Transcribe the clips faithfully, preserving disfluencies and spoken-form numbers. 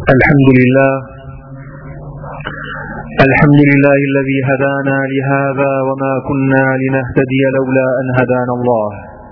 الحمد لله الحمد لله الذي هدانا لهذا وما كنا لنهتدي لولا أن هدانا الله.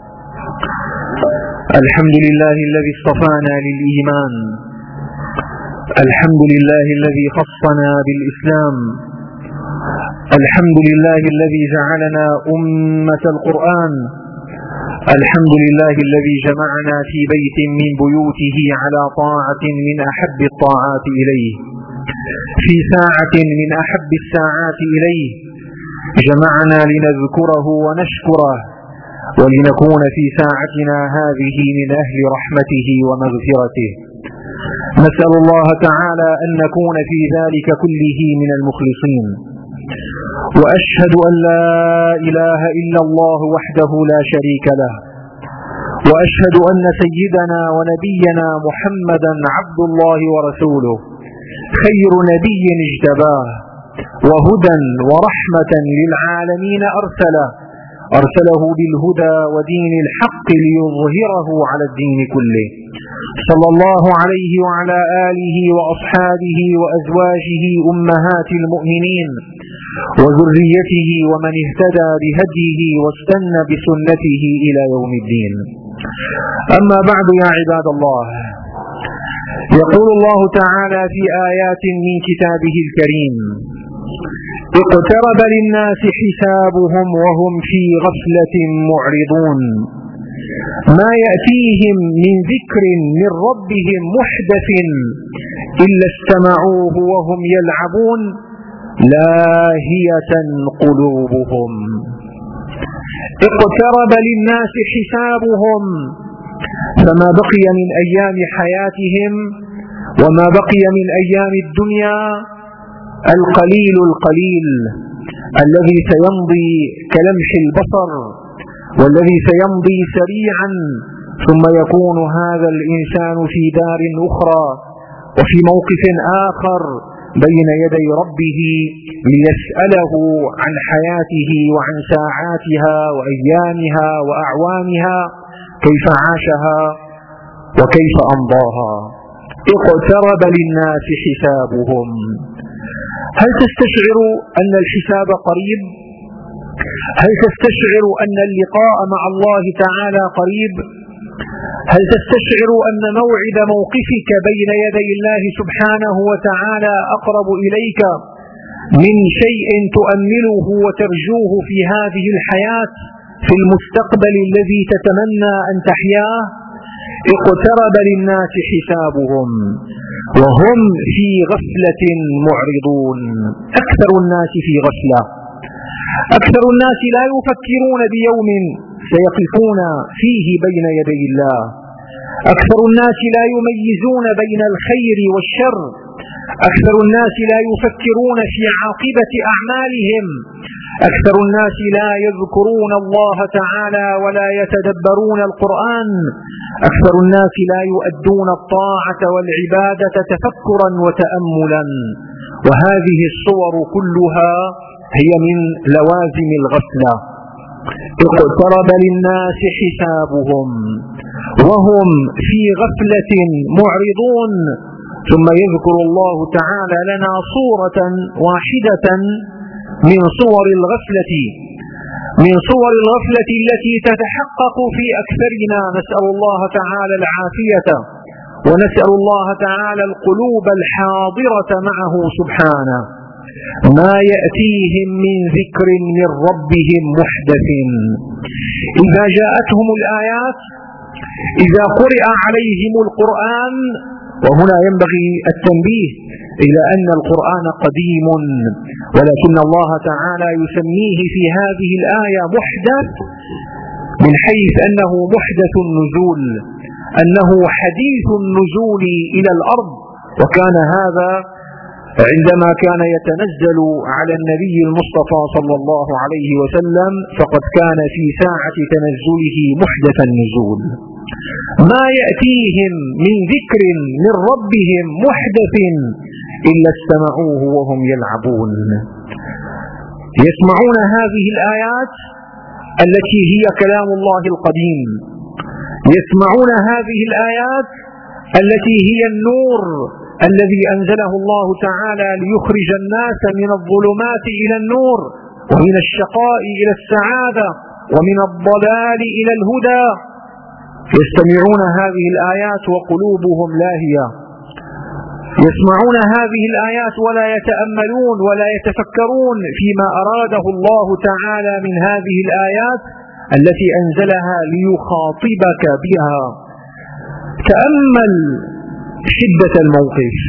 الحمد لله الذي اصطفانا للإيمان. الحمد لله الذي خصنا بالإسلام. الحمد لله الذي جعلنا أمة القرآن. الحمد لله الذي جمعنا في بيت من بيوته على طاعة من أحب الطاعات إليه، في ساعة من أحب الساعات إليه، جمعنا لنذكره ونشكره ولنكون في ساعتنا هذه من أهل رحمته ومغفرته. نسأل الله تعالى أن نكون في ذلك كله من المخلصين. وأشهد أن لا إله إلا الله وحده لا شريك له، وأشهد أن سيدنا ونبينا محمدا عبد الله ورسوله، خير نبي اجتباه وهدى ورحمة للعالمين أرسله أرسله بالهدى ودين الحق ليظهره على الدين كله، صلى الله عليه وعلى آله وأصحابه وأزواجه أمهات المؤمنين وذريته ومن اهتدى بهديه واستنى بسنته إلى يوم الدين. أما بعد، يا عباد الله، يقول الله تعالى في آيات من كتابه الكريم: اقترب للناس حسابهم وهم في غفلة معرضون، ما يأتيهم من ذكر من ربهم محدث إلا استمعوه وهم يلعبون لاهية قلوبهم. اقترب للناس حسابهم، فما بقي من أيام حياتهم وما بقي من أيام الدنيا القليل القليل الذي سيمضي كلمح البصر، والذي سيمضي سريعا، ثم يكون هذا الإنسان في دار أخرى وفي موقف آخر بين يدي ربه ليسأله عن حياته وعن ساعاتها وأيامها وأعوامها، كيف عاشها وكيف أمضاها. اقترب للناس حسابهم. هل تستشعر أن الحساب قريب؟ هل تستشعر أن اللقاء مع الله تعالى قريب؟ هل تستشعر أن موعد موقفك بين يدي الله سبحانه وتعالى أقرب إليك من شيء تؤمله وترجوه في هذه الحياة في المستقبل الذي تتمنى أن تحياه؟ اقترب للناس حسابهم وهم في غفلة معرضون. أكثر الناس في غفلة، أكثر الناس لا يفكرون بيوم سيقفون فيه بين يدي الله، أكثر الناس لا يميزون بين الخير والشر، أكثر الناس لا يفكرون في عاقبة أعمالهم، أكثر الناس لا يذكرون الله تعالى ولا يتدبرون القرآن، أكثر الناس لا يؤدون الطاعة والعبادة تفكرا وتأملا. وهذه الصور كلها هي من لوازم الغفلة. اقترب للناس حسابهم وهم في غفلة معرضون. ثم يذكر الله تعالى لنا صورة واحدة من صور الغفلة من صور الغفلة التي تتحقق في أكثرنا. نسأل الله تعالى العافية، ونسأل الله تعالى القلوب الحاضرة معه سبحانه. ما يأتيهم من ذكر من ربهم محدث. إذا جاءتهم الآيات، إذا قرئ عليهم القرآن، وهنا ينبغي التنبيه إلى أن القرآن قديم، ولكن الله تعالى يسميه في هذه الآية محدث من حيث أنه محدث النزول، أنه حديث النزول إلى الأرض. وكان هذا عندما كان يتنزل على النبي المصطفى صلى الله عليه وسلم، فقد كان في ساعة تنزله محدث النزول. ما يأتيهم من ذكر من ربهم محدث إلا استمعوه وهم يلعبون. يسمعون هذه الآيات التي هي كلام الله القديم، يسمعون هذه الآيات التي هي النور الذي أنزله الله تعالى ليخرج الناس من الظلمات إلى النور، ومن الشقاء إلى السعادة، ومن الضلال إلى الهدى. يستمعون هذه الآيات وقلوبهم لاهية، يسمعون هذه الآيات ولا يتأملون ولا يتفكرون فيما أراده الله تعالى من هذه الآيات التي أنزلها ليخاطبك بها. تأمل شدة الموقف،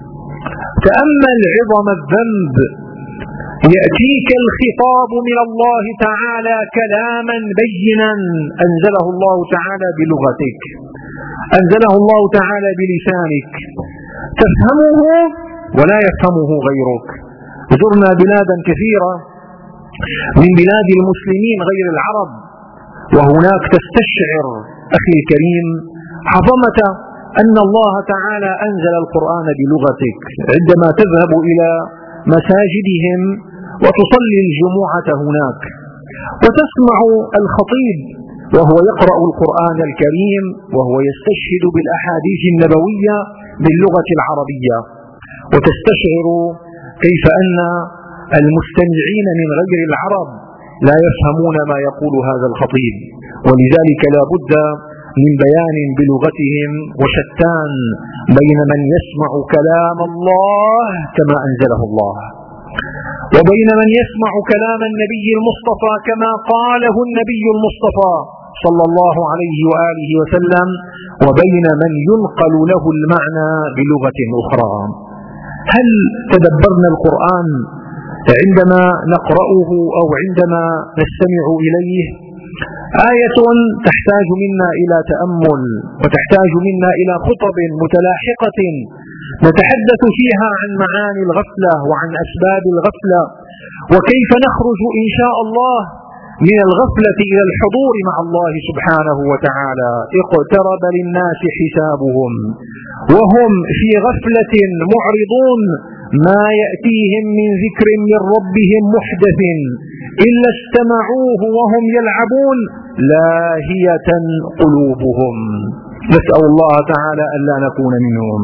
تأمل عظم الذنب. يأتيك الخطاب من الله تعالى كلاما بينا أنزله الله تعالى بلغتك، أنزله الله تعالى بلسانك، تفهمه ولا يفهمه غيرك. زرنا بلادا كثيرة من بلاد المسلمين غير العرب، وهناك تستشعر أخي الكريم عظمة أن الله تعالى أنزل القرآن بلغتك. عندما تذهب إلى مساجدهم وتصلي الجمعة هناك وتسمع الخطيب وهو يقرأ القرآن الكريم وهو يستشهد بالأحاديث النبوية باللغة العربية، وتستشعر كيف أن المستمعين من غير العرب لا يفهمون ما يقول هذا الخطيب، ولذلك لا بد من بيان بلغتهم، وشتان بين من يسمع كلام الله كما أنزله الله وبين من يسمع كلام النبي المصطفى كما قاله النبي المصطفى صلى الله عليه وآله وسلم، وبين من ينقل له المعنى بلغة أخرى. هل تدبرنا القرآن عندما نقرأه أو عندما نستمع إليه؟ آية تحتاج منا إلى تأمل، وتحتاج منا إلى خطب متلاحقة نتحدث فيها عن معاني الغفلة وعن أسباب الغفلة، وكيف نخرج إن شاء الله من الغفلة إلى الحضور مع الله سبحانه وتعالى. اقترب للناس حسابهم وهم في غفلة معرضون، ما يأتيهم من ذكر من ربهم محدث إلا استمعوه وهم يلعبون لاهية قلوبهم. نسأل الله تعالى ألا نكون منهم.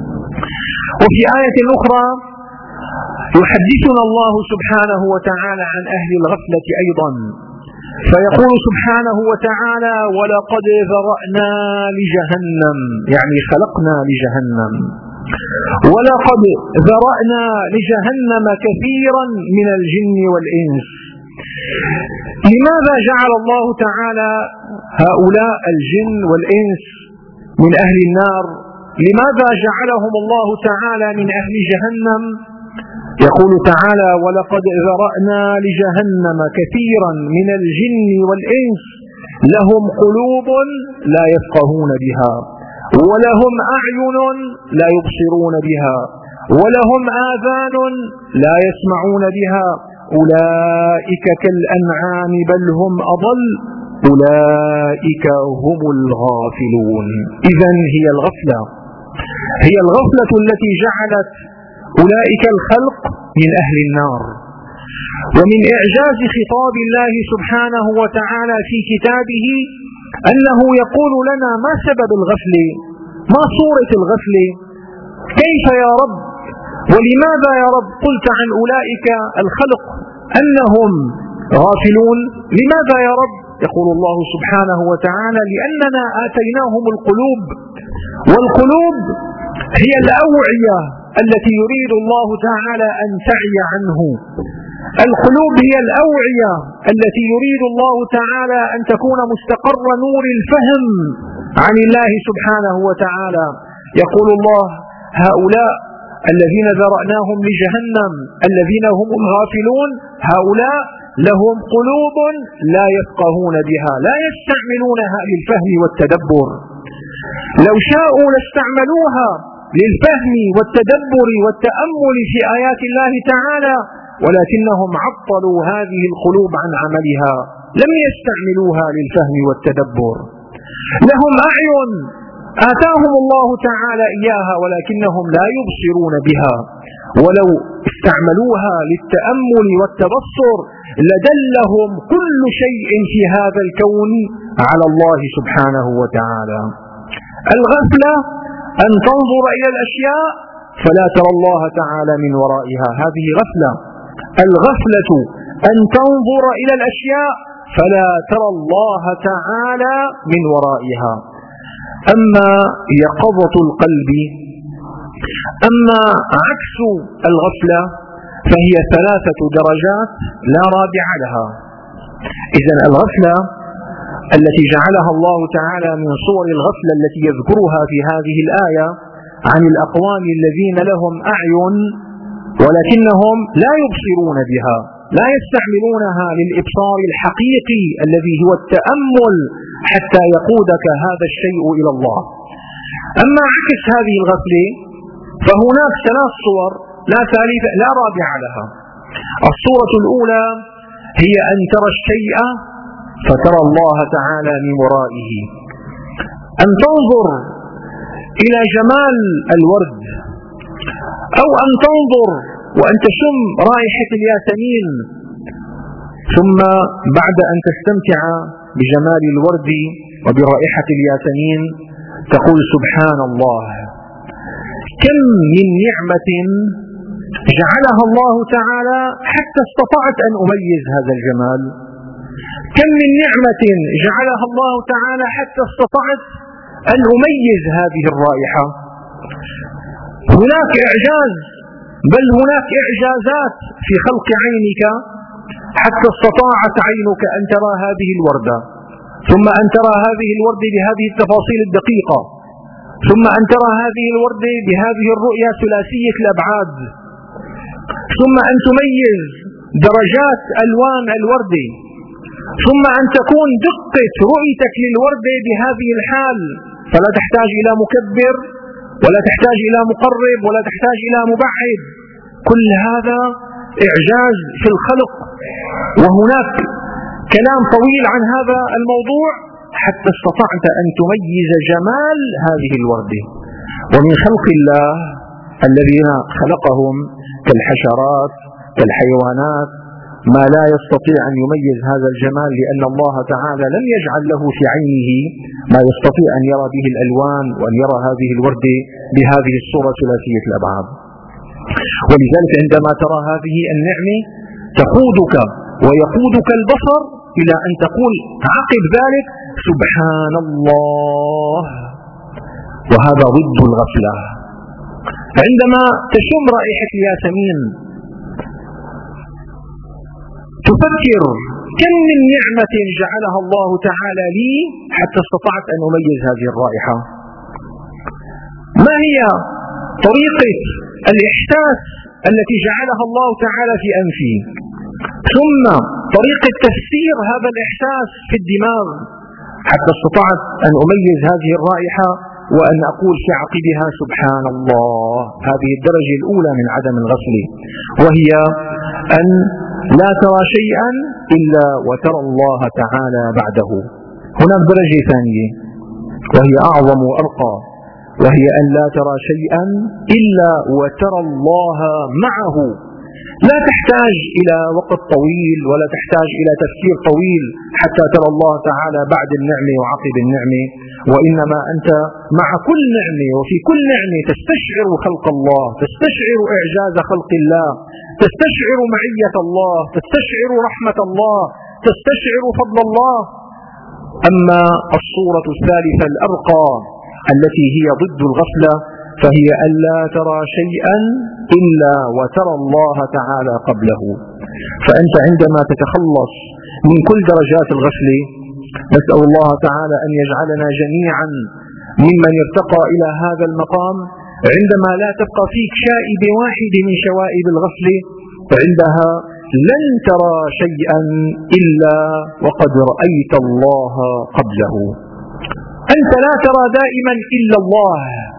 وفي آية أخرى يحدثنا الله سبحانه وتعالى عن أهل الغفلة أيضا، فيقول سبحانه وتعالى: ولقد ذرأنا لجهنم، يعني خلقنا لجهنم، ولقد ذرأنا لجهنم كثيرا من الجن والإنس. لماذا جعل الله تعالى هؤلاء الجن والإنس من أهل النار؟ لماذا جعلهم الله تعالى من أهل جهنم؟ يقول تعالى: ولقد ذرأنا لجهنم كثيرا من الجن والإنس لهم قلوب لا يفقهون بها، ولهم أعين لا يبصرون بها، ولهم آذان لا يسمعون بها، أولئك كالأنعام بل هم أضل، أولئك هم الغافلون. إذن هي الغفلة، هي الغفلة التي جعلت أولئك الخلق من أهل النار. ومن إعجاز خطاب الله سبحانه وتعالى في كتابه أنه يقول لنا ما سبب الغفل، ما صورة الغفل، كيف يا رب ولماذا يا رب قلت عن أولئك الخلق أنهم غافلون؟ لماذا يا رب؟ يقول الله سبحانه وتعالى: لأننا آتيناهم القلوب، والقلوب هي الأوعية التي يريد الله تعالى أن تعي عنه. القلوب هي الأوعية التي يريد الله تعالى أن تكون مستقر نور الفهم عن الله سبحانه وتعالى. يقول الله: هؤلاء الذين ذرأناهم لجهنم الذين هم الغافلون، هؤلاء لهم قلوب لا يفقهون بها، لا يستعملونها للفهم والتدبر. لو شاءوا لاستعملوها للفهم والتدبر والتأمل في آيات الله تعالى، ولكنهم عطلوا هذه القلوب عن عملها، لم يستعملوها للفهم والتدبر. لهم أعين آتاهم الله تعالى إياها ولكنهم لا يبصرون بها، ولو استعملوها للتأمل والتبصر لدلهم كل شيء في هذا الكون على الله سبحانه وتعالى. الغفلة أن تنظر إلى الأشياء فلا ترى الله تعالى من ورائها، هذه غفلة. الغفلة أن تنظر إلى الأشياء فلا ترى الله تعالى من ورائها. أما يقظة القلب، أما عكس الغفلة، فهي ثلاثة درجات لا رابع لها. إذن الغفلة التي جعلها الله تعالى من صور الغفلة التي يذكرها في هذه الآية عن الأقوام الذين لهم أعين ولكنهم لا يبصرون بها، لا يستعملونها للإبصار الحقيقي الذي هو التأمل حتى يقودك هذا الشيء إلى الله. أما عكس هذه الغفلة فهناك ثلاث صور لا ثالث لا رابع لها. الصورة الأولى هي أن ترى الشيء فترى الله تعالى من ورائه، أن تنظر إلى جمال الورد، أو أن تنظر وأن تشم رائحة الياسمين، ثم بعد أن تستمتع بجمال الورد وبرائحة الياسمين تقول سبحان الله، كم من نعمة جعلها الله تعالى حتى استطعت أن أميز هذا الجمال، كم من نعمة جعلها الله تعالى حتى استطعت أن أميز هذه الرائحة. هناك إعجاز، بل هناك إعجازات في خلق عينك حتى استطاعت عينك أن ترى هذه الوردة، ثم أن ترى هذه الوردة بهذه التفاصيل الدقيقة، ثم أن ترى هذه الوردة بهذه الرؤية ثلاثية الأبعاد، ثم أن تميز درجات ألوان الوردة، ثم أن تكون دقة رؤيتك للوردة بهذه الحال، فلا تحتاج إلى مكبر ولا تحتاج إلى مقرب ولا تحتاج إلى مبعد. كل هذا إعجاز في الخلق، وهناك كلام طويل عن هذا الموضوع حتى استطعت أن تميز جمال هذه الوردة. ومن خلق الله الذين خلقهم كالحشرات كالحيوانات ما لا يستطيع أن يميز هذا الجمال، لأن الله تعالى لم يجعل له في عينه ما يستطيع أن يرى به الألوان وأن يرى هذه الوردة بهذه الصورة ثلاثية الأبعاد. ولذلك عندما ترى هذه النعمة تقودك ويقودك البصر إلى أن تقول عقب ذلك سبحان الله، وهذا ضد الغفلة. عندما تشم رائحة الياسمين تفكر كم من نعمة جعلها الله تعالى لي حتى استطعت أن أميز هذه الرائحة. ما هي طريقة الإحساس التي جعلها الله تعالى في أنفي، ثم طريقة تفسير هذا الإحساس في الدماغ حتى استطعت أن أميز هذه الرائحة وأن أقول في عقبها سبحان الله. هذه الدرجة الأولى من عدم الغفل، وهي أن لا ترى شيئا إلا وترى الله تعالى بعده. هناك درجة ثانية وهي أعظم وأرقى، وهي أن لا ترى شيئا إلا وترى الله معه. لا تحتاج إلى وقت طويل ولا تحتاج إلى تفكير طويل حتى ترى الله تعالى بعد النعمة وعقب النعمة، وإنما أنت مع كل نعمة وفي كل نعمة تستشعر خلق الله، تستشعر إعجاز خلق الله، تستشعر معية الله، تستشعر رحمة الله، تستشعر فضل الله. أما الصورة الثالثة الأرقى التي هي ضد الغفلة فهي ألا ترى شيئا إلا وترى الله تعالى قبله. فأنت عندما تتخلص من كل درجات الغفلة، نسأل الله تعالى أن يجعلنا جميعا ممن ارتقى إلى هذا المقام، عندما لا تبقى فيك شائبة واحدة من شوائب الغفلة، فعندها لن ترى شيئا إلا وقد رأيت الله قبله. أنت لا ترى دائما إلا الله،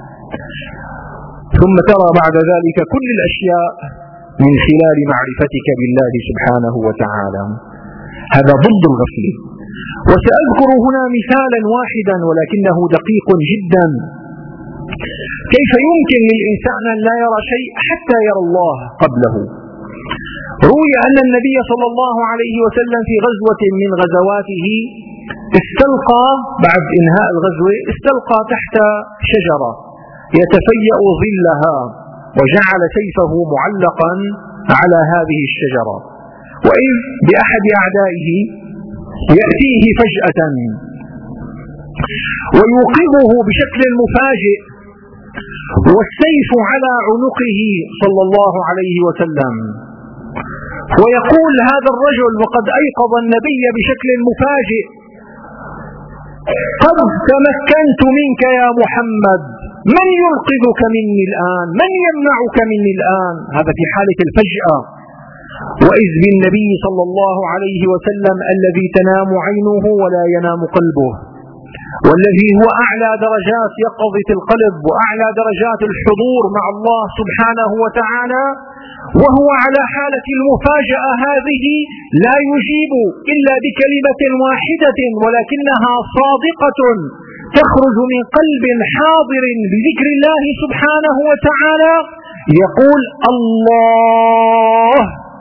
ثم ترى بعد ذلك كل الأشياء من خلال معرفتك بالله سبحانه وتعالى. هذا ضد الغفلة. وسأذكر هنا مثالا واحدا ولكنه دقيق جدا، كيف يمكن للإنسان أن لا يرى شيء حتى يرى الله قبله. روي أن النبي صلى الله عليه وسلم في غزوة من غزواته استلقى بعد إنهاء الغزوة استلقى تحت شجرة يتفيأ ظلها، وجعل سيفه معلقا على هذه الشجرة، وإذ بأحد أعدائه يأتيه فجأة ويوقظه بشكل مفاجئ والسيف على عنقه صلى الله عليه وسلم، ويقول هذا الرجل وقد أيقظ النبي بشكل مفاجئ: قد تمكنت منك يا محمد، من ينقذك مني الآن؟ من يمنعك مني الآن؟ هذا في حالة الفجأة. وإذ بالنبي صلى الله عليه وسلم الذي تنام عينه ولا ينام قلبه، والذي هو أعلى درجات يقظة القلب وأعلى درجات الحضور مع الله سبحانه وتعالى، وهو على حالة المفاجأة هذه لا يجيب إلا بكلمة واحدة ولكنها صادقة تخرج من قلب حاضر بذكر الله سبحانه وتعالى، يقول: الله.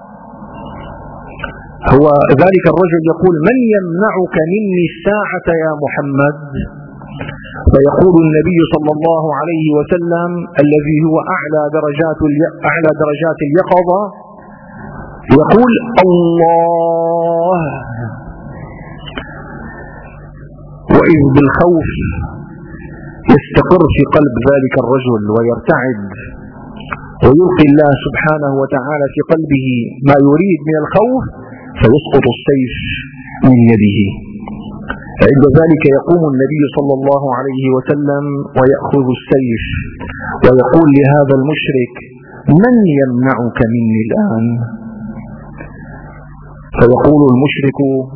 هو ذلك الرجل يقول: من يمنعك مني الساعة يا محمد؟ فيقول النبي صلى الله عليه وسلم الذي هو أعلى درجات أعلى درجات اليقظة، يقول: الله. وإذ بالخوف يستقر في قلب ذلك الرجل ويرتعد، ويلقي الله سبحانه وتعالى في قلبه ما يريد من الخوف، فيسقط السيف من يده. عند ذلك يقوم النبي صلى الله عليه وسلم ويأخذ السيف ويقول لهذا المشرك: من يمنعك مني الآن؟ فيقول المشرك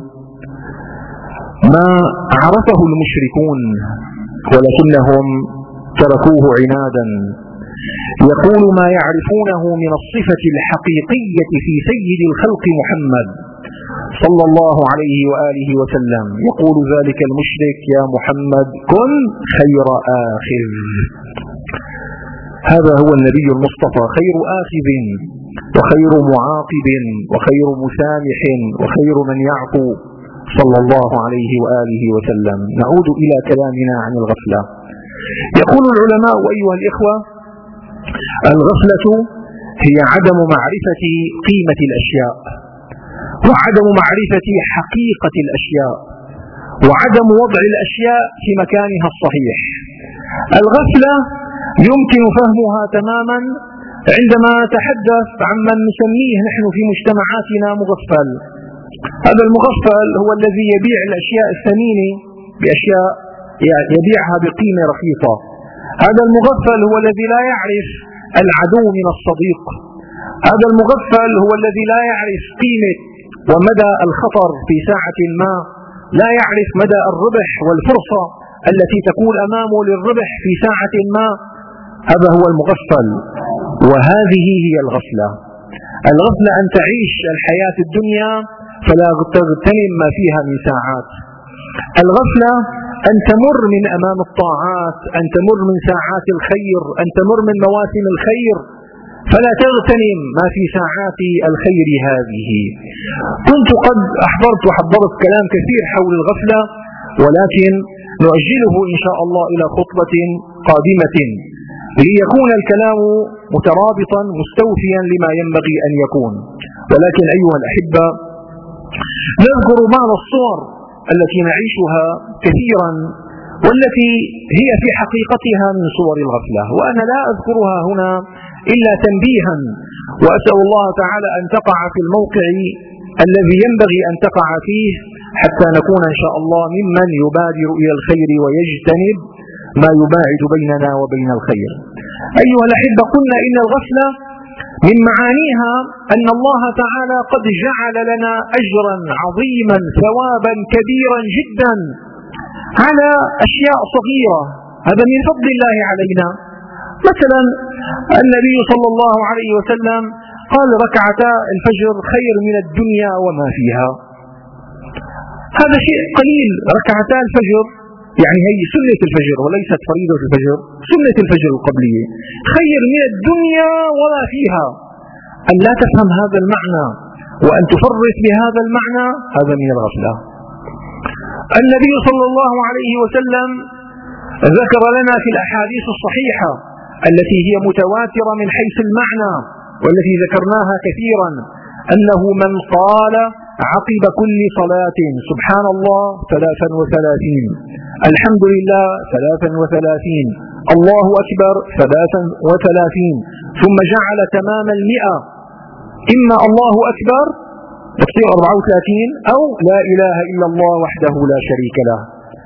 ما عرفه المشركون ولكنهم تركوه عنادا، يقول ما يعرفونه من الصفة الحقيقية في سيد الخلق محمد صلى الله عليه وآله وسلم. يقول ذلك المشرك: يا محمد كن خير آخذ. هذا هو النبي المصطفى، خير آخذ وخير معاقب وخير مسامح وخير من يعفو صلى الله عليه وآله وسلم. نعود إلى كلامنا عن الغفلة. يقول العلماء: أيها الإخوة، الغفلة هي عدم معرفة قيمة الأشياء، وعدم معرفة حقيقة الأشياء، وعدم وضع الأشياء في مكانها الصحيح. الغفلة يمكن فهمها تماما عندما نتحدث عن من نسميه نحن في مجتمعاتنا مغفل. هذا المغفل هو الذي يبيع الأشياء الثمينة بأشياء يبيعها بقيمة رخيصة. هذا المغفل هو الذي لا يعرف العدو من الصديق. هذا المغفل هو الذي لا يعرف قيمة ومدى الخطر في ساعة ما، لا يعرف مدى الربح والفرصة التي تكون أمامه للربح في ساعة ما. هذا هو المغفل، وهذه هي الغفلة. الغفلة أن تعيش الحياة الدنيا فلا تغتنم ما فيها من ساعات. الغفلة أن تمر من أمام الطاعات، أن تمر من ساعات الخير، أن تمر من مواسم الخير فلا تغتنم ما في ساعات الخير هذه. كنت قد أحضرت وحضرت كلام كثير حول الغفلة، ولكن نؤجله إن شاء الله إلى خطبة قادمة ليكون الكلام مترابطا مستوفيا لما ينبغي أن يكون. ولكن أيها الأحبة، نذكر بعض الصور التي نعيشها كثيرا والتي هي في حقيقتها من صور الغفلة، وأنا لا أذكرها هنا إلا تنبيها، وأسأل الله تعالى أن تقع في الموقع الذي ينبغي أن تقع فيه حتى نكون إن شاء الله ممن يبادر إلى الخير ويجتنب ما يباعد بيننا وبين الخير. أيها الأحبة، قلنا إن الغفلة من معانيها أن الله تعالى قد جعل لنا أجرا عظيما ثوابا كبيرا جدا على أشياء صغيرة، هذا من فضل الله علينا. مثلا النبي صلى الله عليه وسلم قال: ركعتا الفجر خير من الدنيا وما فيها. هذا شيء قليل، ركعتا الفجر يعني هي سنة الفجر وليست فريضة الفجر، سنة الفجر القبلية خير من الدنيا وما فيها. أن لا تفهم هذا المعنى وأن تفرط بهذا المعنى هذا من الغفلة. النبي صلى الله عليه وسلم ذكر لنا في الأحاديث الصحيحة التي هي متواترة من حيث المعنى والتي ذكرناها كثيرا، أنه من قال عقب كل صلاة سبحان الله ثلاثا وثلاثين، الحمد لله ثلاثا وثلاثين، الله أكبر ثلاثا وثلاثين، ثم جعل تمام المئة إما الله أكبر تصير أربعة وثلاثين أو لا إله إلا الله وحده لا شريك له.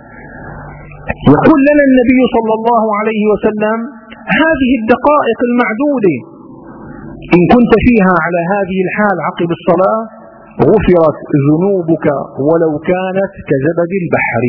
يقول لنا النبي صلى الله عليه وسلم هذه الدقائق المعدودة إن كنت فيها على هذه الحال عقب الصلاة غفرت ذنوبك ولو كانت كزبد البحر.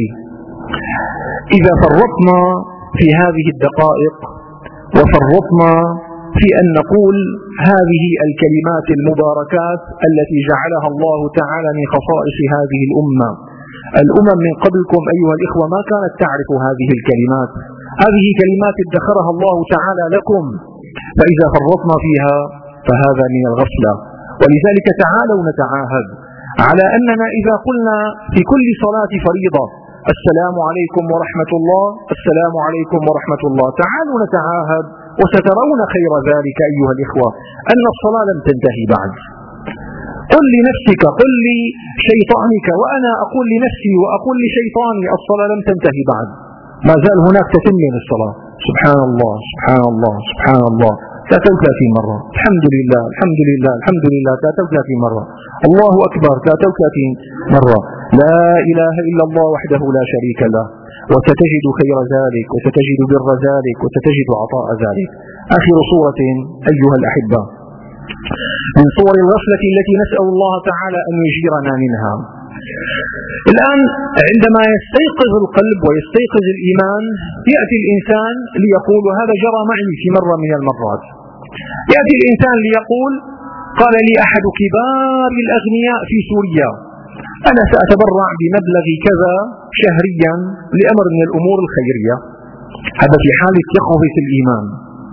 إذا فرطنا في هذه الدقائق وفرطنا في أن نقول هذه الكلمات المباركات التي جعلها الله تعالى من خصائص هذه الأمة، الأمم من قبلكم أيها الإخوة ما كانت تعرف هذه الكلمات، هذه كلمات ادخرها الله تعالى لكم، فإذا فرطنا فيها فهذا من الغفلة. ولذلك تعالوا نتعاهد على أننا إذا قلنا في كل صلاة فريضة السلام عليكم ورحمة الله، السلام عليكم ورحمة الله، تعالوا نتعاهد وسترون خير ذلك أيها الإخوة أن الصلاة لم تنتهي بعد. قل لنفسك، قل لشيطانك، وأنا أقول لنفسي وأقول لشيطاني الصلاة لم تنتهي بعد، ما زال هناك تتمة للصلاة. سبحان الله سبحان الله سبحان الله ثلاثة وثلاثين مرة، الحمد لله الحمد لله الحمد لله ثلاثة وثلاثين مرة، الله أكبر ثلاثة وثلاثين مرة، لا إله إلا الله وحده لا شريك له، وستجد خير ذلك وستجد بر ذلك وستجد عطاء ذلك. آخر صورة أيها الأحبة من صور الغفلة التي نسأل الله تعالى أن يجيرنا منها. الآن عندما يستيقظ القلب ويستيقظ الإيمان يأتي الإنسان ليقول هذا جرى معي في مرة من المرات، يأتي الإنسان ليقول قال لي أحد كبار الأغنياء في سوريا أنا سأتبرع بمبلغ كذا شهريا لأمر من الأمور الخيرية. هذا في حالة يقظة الإيمان،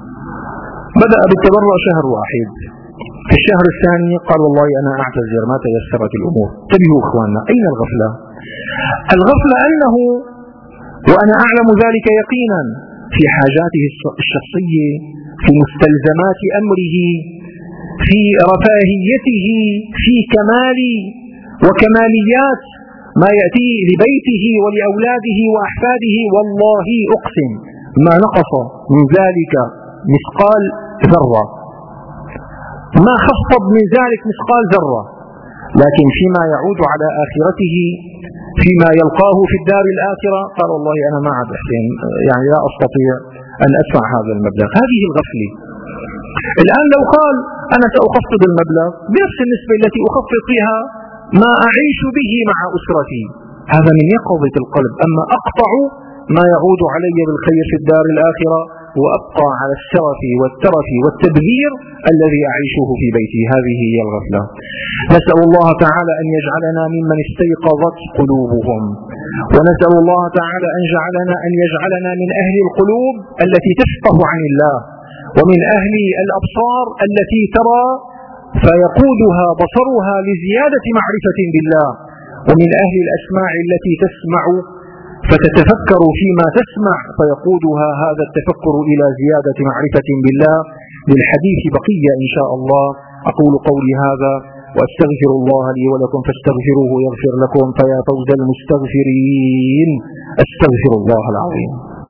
بدأ بالتبرع شهر واحد، في الشهر الثاني قال والله أنا أعتذر ما تيسرت الأمور. انتبهوا إخواننا، أين الغفلة؟ الغفلة أنه وأنا أعلم ذلك يقينا في حاجاته الشخصية، في مستلزمات أمره، في رفاهيته، في كمال وكماليات ما يأتي لبيته ولأولاده وأحفاده، والله أقسم ما نقص من ذلك مثقال ذرة، ما خفض من ذلك مثقال ذرة، لكن فيما يعود على آخرته فيما يلقاه في الدار الآخرة قال والله أنا ما عاد أحسن، يعني لا أستطيع أن أدفع هذا المبلغ. هذه الغفلة. الآن لو قال أنا سأخفض المبلغ بنفس النسبة التي أخفض فيها ما أعيش به مع أسرتي، هذا من يقظة القلب. أما أقطع ما يعود علي بالخير في الدار الآخرة وأبقى على السرف والترف والتبذير الذي أعيشه في بيتي، هذه هي الغفلة. نسأل الله تعالى أن يجعلنا ممن استيقظت قلوبهم، ونسأل الله تعالى أن يجعلنا أن يجعلنا من أهل القلوب التي تفقه عن الله، ومن أهل الأبصار التي ترى فيقودها بصرها لزيادة معرفة بالله، ومن أهل الأسماع التي تسمع فتتفكر فيما تسمع فيقودها هذا التفكر إلى زيادة معرفة بالله. للحديث بقية إن شاء الله. أقول قولي هذا وأستغفر الله لي ولكم فاستغفروه يغفر لكم، فيا فوز المستغفرين. أستغفر الله العظيم.